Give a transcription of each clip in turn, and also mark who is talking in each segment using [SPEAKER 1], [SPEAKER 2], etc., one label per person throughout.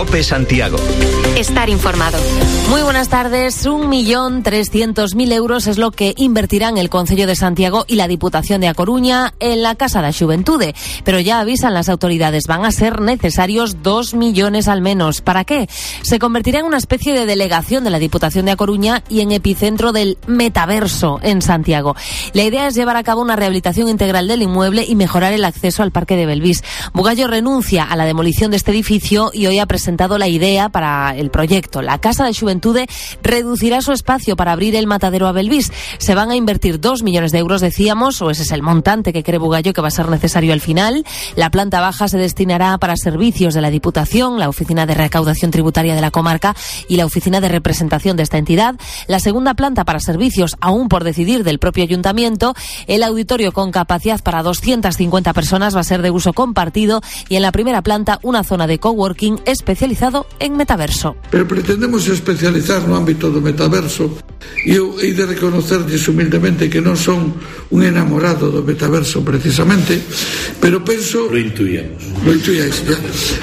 [SPEAKER 1] COPE Santiago.
[SPEAKER 2] Estar informado. Muy buenas tardes. 1.300.000 euros es lo que invertirán el Concello de Santiago y la Diputación de A Coruña en la Casa da Xuventude. Pero ya avisan las autoridades, van a ser necesarios 2 millones al menos. ¿Para qué? Se convertirá en una especie de delegación de la Diputación de A Coruña y en epicentro del metaverso en Santiago. La idea es llevar a cabo una rehabilitación integral del inmueble y mejorar el acceso al Parque de Belvís. Bugallo renuncia a la demolición de este edificio y hoy ha presentado la idea para el proyecto. La Casa de Xuventude reducirá su espacio para abrir el matadero a Belvís. Se van a invertir 2 millones de euros, decíamos, o ese es el montante que cree Bugallo que va a ser necesario al final. La planta baja se destinará para servicios de la Diputación, la Oficina de Recaudación Tributaria de la comarca y la Oficina de Representación de esta entidad. La segunda planta para servicios, aún por decidir, del propio Ayuntamiento. El auditorio con capacidad para 250 personas va a ser de uso compartido y en la primera planta una zona de coworking especializado en metaverso.
[SPEAKER 3] Pero pretendemos especializar no ámbito do metaverso e eu hei de reconocerlles humildemente que non son un enamorado do metaverso precisamente, pero penso...
[SPEAKER 4] Lo intuíamos.
[SPEAKER 3] Lo intuíais, ya.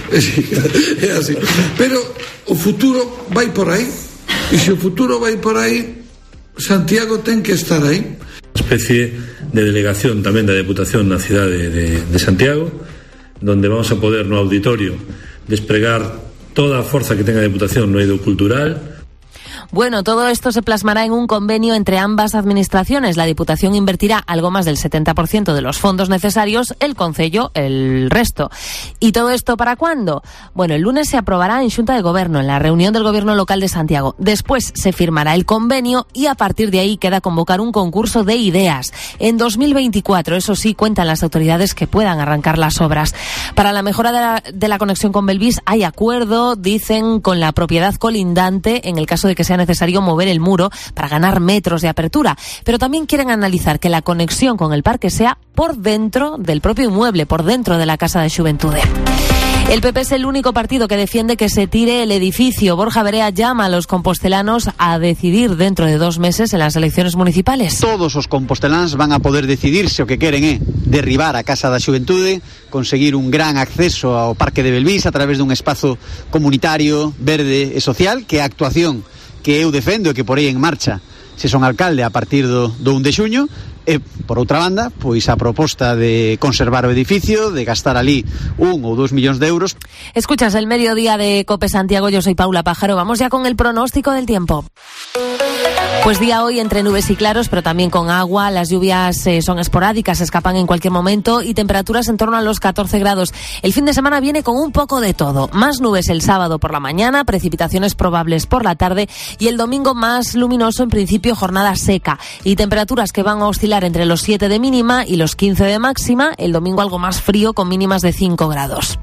[SPEAKER 3] É así. Pero o futuro vai por aí e se o futuro vai por aí, Santiago ten que estar aí.
[SPEAKER 4] Especie de delegación tamén da Deputación na cidade de Santiago, donde vamos a poder no auditorio despregar toda a forza que tenga a Deputación no eido cultural.
[SPEAKER 2] Bueno, todo esto se plasmará en un convenio entre ambas administraciones. La Diputación invertirá algo más del 70% de los fondos necesarios, el Concello el resto. ¿Y todo esto para cuándo? Bueno, el lunes se aprobará en Xunta de Gobierno, en la reunión del Gobierno local de Santiago. Después se firmará el convenio y a partir de ahí queda convocar un concurso de ideas. En 2024, eso sí, cuentan las autoridades que puedan arrancar las obras. Para la mejora de la conexión con Belvís hay acuerdo, dicen, con la propiedad colindante en el caso de que sea necesario mover el muro para ganar metros de apertura, pero también quieren analizar que la conexión con el parque sea por dentro del propio inmueble, por dentro de la Casa de Xuventude. El PP es el único partido que defiende que se tire el edificio. Borja Verea llama a los compostelanos a decidir dentro de 2 meses en las elecciones municipales.
[SPEAKER 5] Todos os compostelanos van a poder decidir se o que queren é derribar a Casa da Xuventude, conseguir un gran acceso ao Parque de Belvís a través dun espazo comunitario, verde e social, que é a actuación que eu defendo e que por aí en marcha se son alcalde a partir do 1 de xuño. E, por outra banda, pois a proposta de conservar o edificio, de gastar ali 1 ou 2 millóns de euros.
[SPEAKER 2] Escuchas el mediodía de COPE Santiago, yo soy Paula Pájaro. Vamos ya con el pronóstico del tiempo. Pues día hoy entre nubes y claros, pero también con agua. Las lluvias son esporádicas, escapan en cualquier momento y temperaturas en torno a los 14 grados. El fin de semana viene con un poco de todo. Más nubes el sábado por la mañana, precipitaciones probables por la tarde y el domingo más luminoso, en principio jornada seca. Y temperaturas que van a oscilar entre los 7 de mínima y los 15 de máxima. El domingo algo más frío con mínimas de 5 grados.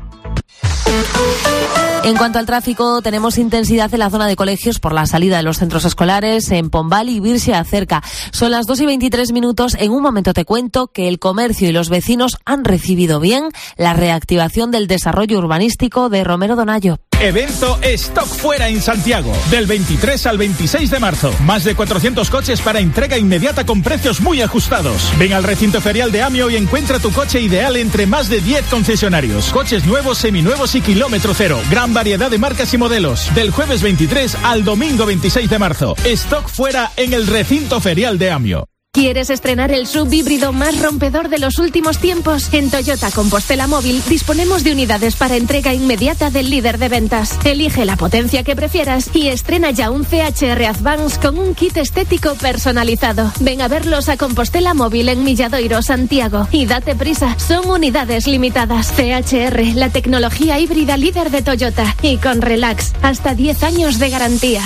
[SPEAKER 2] En cuanto al tráfico, tenemos intensidad en la zona de colegios por la salida de los centros escolares en Pombal y Virse Acerca. Son las 2:23. En un momento te cuento que el comercio y los vecinos han recibido bien la reactivación del desarrollo urbanístico de Romero Donayo.
[SPEAKER 6] Evento Stock Fuera en Santiago, del 23 al 26 de marzo. Más de 400 coches para entrega inmediata con precios muy ajustados. Ven al recinto ferial de Amio y encuentra tu coche ideal entre más de 10 concesionarios. Coches nuevos, seminuevos y kilómetro cero. Gran variedad de marcas y modelos. Del jueves 23 al domingo 26 de marzo. Stock Fuera en el recinto ferial de Amio.
[SPEAKER 7] ¿Quieres estrenar el SUV híbrido más rompedor de los últimos tiempos? En Toyota Compostela Móvil disponemos de unidades para entrega inmediata del líder de ventas. Elige la potencia que prefieras y estrena ya un CHR Advance con un kit estético personalizado. Ven a verlos a Compostela Móvil en Milladoiro, Santiago. Y date prisa, son unidades limitadas. CHR, la tecnología híbrida líder de Toyota. Y con Relax, hasta 10 años de garantía.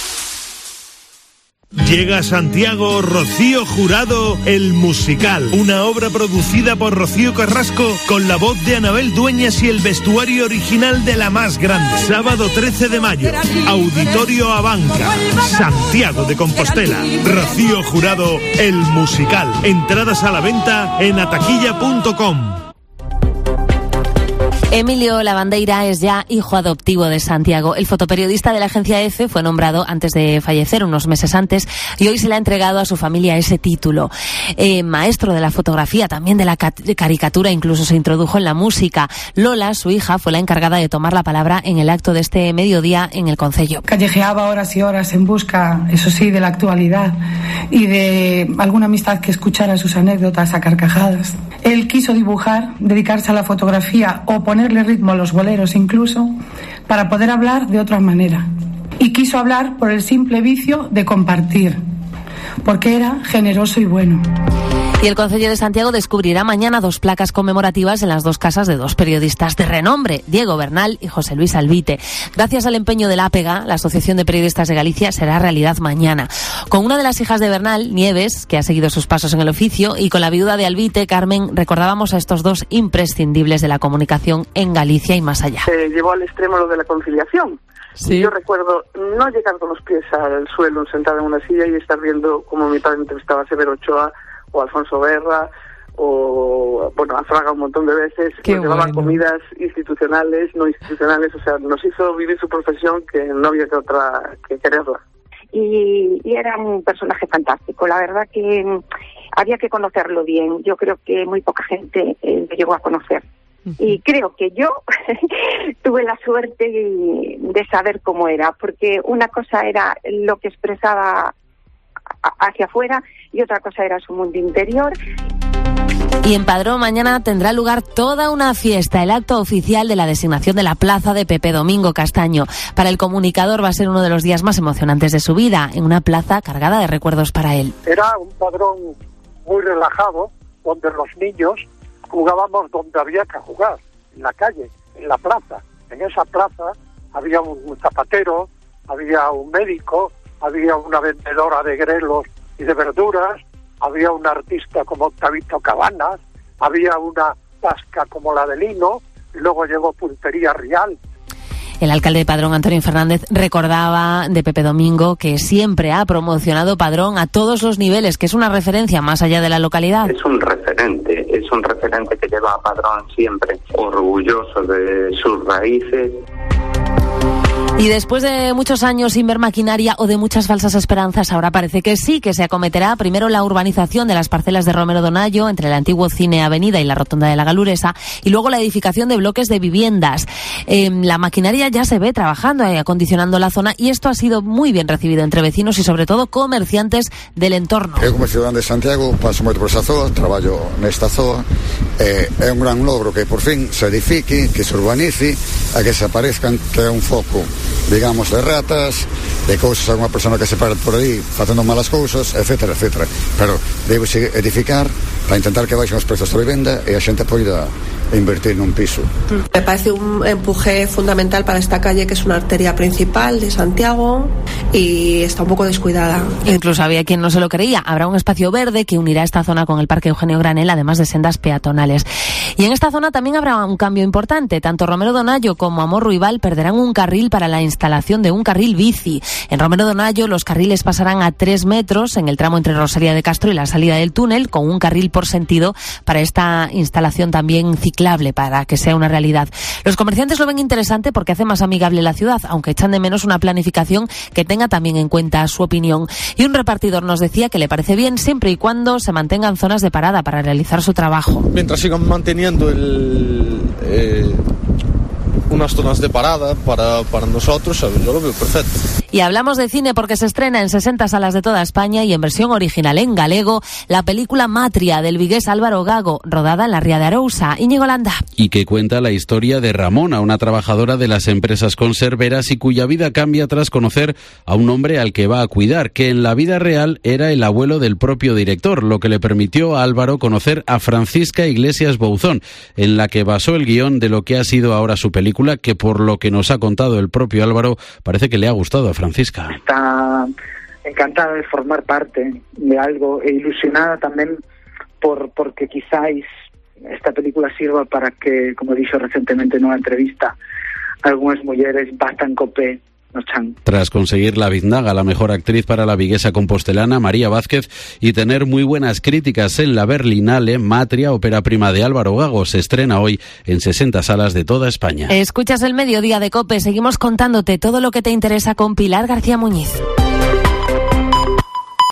[SPEAKER 8] Llega a Santiago Rocío Jurado, el musical. Una obra producida por Rocío Carrasco con la voz de Anabel Dueñas y el vestuario original de La Más Grande. Sábado 13 de mayo, Auditorio Abanca, Santiago de Compostela. Rocío Jurado, el musical. Entradas a la venta en ataquilla.com.
[SPEAKER 2] Emilio Lavandeira es ya hijo adoptivo de Santiago. El fotoperiodista de la agencia EFE fue nombrado antes de fallecer, unos meses antes, y hoy se le ha entregado a su familia ese título. Maestro de la fotografía, también de la caricatura, incluso se introdujo en la música. Lola, su hija, fue la encargada de tomar la palabra en el acto de este mediodía en el concello.
[SPEAKER 1] Callejeaba horas y horas en busca, eso sí, de la actualidad y de alguna amistad que escuchara sus anécdotas a carcajadas. Él quiso dibujar, dedicarse a la fotografía o ponerle ritmo a los boleros incluso, para poder hablar de otra manera. Y quiso hablar por el simple vicio de compartir, porque era generoso y bueno.
[SPEAKER 2] Y el Concello de Santiago descubrirá mañana 2 placas conmemorativas en las 2 casas de 2 periodistas de renombre, Diego Bernal y José Luis Albite. Gracias al empeño de la APEGA, la Asociación de Periodistas de Galicia, será realidad mañana. Con una de las hijas de Bernal, Nieves, que ha seguido sus pasos en el oficio, y con la viuda de Albite, Carmen, recordábamos a estos 2 imprescindibles de la comunicación en Galicia y más allá.
[SPEAKER 9] Se llevó al extremo lo de la conciliación. Sí. Yo recuerdo no llegar con los pies al suelo sentada en una silla y estar viendo cómo mi padre entrevistaba a Severo Ochoa o Alfonso Berra, o a Fraga un montón de veces. Nos llevaban comidas institucionales, no institucionales, o sea, nos hizo vivir su profesión que no había que otra que quererla.
[SPEAKER 10] Y era un personaje fantástico, la verdad que había que conocerlo bien. Yo creo que muy poca gente lo llegó a conocer. Y creo que yo tuve la suerte de saber cómo era, porque una cosa era lo que expresaba hacia afuera y otra cosa era su mundo interior.
[SPEAKER 2] Y en Padrón mañana tendrá lugar toda una fiesta, el acto oficial de la designación de la plaza de Pepe Domingo Castaño. Para el comunicador va a ser uno de los días más emocionantes de su vida, en una plaza cargada de recuerdos para él.
[SPEAKER 11] Era un Padrón muy relajado, donde los niños jugábamos donde había que jugar, en la calle, en la plaza. En esa plaza había un zapatero, había un médico, había una vendedora de grelos y de verduras, había un artista como Octavito Cabanas, había una tasca como la de Lino, y luego llegó Puntería Real.
[SPEAKER 2] El alcalde de Padrón, Antonio Fernández, recordaba de Pepe Domingo que siempre ha promocionado Padrón a todos los niveles, que es una referencia más allá de la localidad.
[SPEAKER 12] Es un referente que lleva a Padrón siempre orgulloso de sus raíces.
[SPEAKER 2] Y después de muchos años sin ver maquinaria o de muchas falsas esperanzas, ahora parece que sí, que se acometerá primero la urbanización de las parcelas de Romero Donayo entre el antiguo Cine Avenida y la Rotonda de la Galuresa, y luego la edificación de bloques de viviendas. La maquinaria ya se ve trabajando y acondicionando la zona, y esto ha sido muy bien recibido entre vecinos y sobre todo comerciantes del entorno.
[SPEAKER 13] Eu como ciudadano de Santiago paso moito por esa zona, traballo nesta zona, é un gran logro que por fin se edifique, que se urbanice, a que se aparezcan, que é un foco, digamos, de ratas, de cousas, alguna persona que se para por aí facendo malas cousas, etcétera, etcétera. Pero debe edificar para intentar que baixen os prezos da vivenda e a xente poida invertir nun piso.
[SPEAKER 14] Me parece un empuje fundamental para esta calle, que es una arteria principal de Santiago y está un poco descuidada.
[SPEAKER 2] Incluso había quien no se lo creía. Habrá un espacio verde que unirá esta zona con el Parque Eugenio Granel, además de sendas peatonales. Y en esta zona también habrá un cambio importante. Tanto Romero Donayo como Amor Ruibal perderán un carril para la instalación de un carril bici. En Romero Donayo los carriles pasarán a 3 metros en el tramo entre Rosalía de Castro y la salida del túnel, con un carril por sentido para esta instalación también ciclable, para que sea una realidad. Los comerciantes lo ven interesante porque hace más amigable la ciudad, aunque echan de menos una planificación que tenga también en cuenta su opinión. Y un repartidor nos decía que le parece bien siempre y cuando se mantengan zonas de parada para realizar su trabajo.
[SPEAKER 15] Mientras sigan manteniendo unas zonas de parada para nosotros, yo lo veo perfecto.
[SPEAKER 2] Y hablamos de cine porque se estrena en 60 salas de toda España y en versión original en galego la película Matria del vigués Álvaro Gago, rodada en la Ría de Arousa. Íñigo Landa.
[SPEAKER 16] Y que cuenta la historia de Ramona, una trabajadora de las empresas conserveras y cuya vida cambia tras conocer a un hombre al que va a cuidar, que en la vida real era el abuelo del propio director, lo que le permitió a Álvaro conocer a Francisca Iglesias Bouzón, en la que basó el guión de lo que ha sido ahora su película, que por lo que nos ha contado el propio Álvaro, parece que le ha gustado a Francisca.
[SPEAKER 17] Está encantada de formar parte de algo e ilusionada tamén porque quizáis esta película sirva para que, como dixo recentemente nunha entrevista, algunhas mulleres bastan co pé no chan.
[SPEAKER 16] Tras conseguir la biznaga, la mejor actriz para la viguesa compostelana María Vázquez, y tener muy buenas críticas en la Berlinale, Matria, ópera prima de Álvaro Gago, se estrena hoy en 60 salas de toda España.
[SPEAKER 2] Escuchas el Mediodía de COPE, seguimos contándote todo lo que te interesa con Pilar García Muñiz.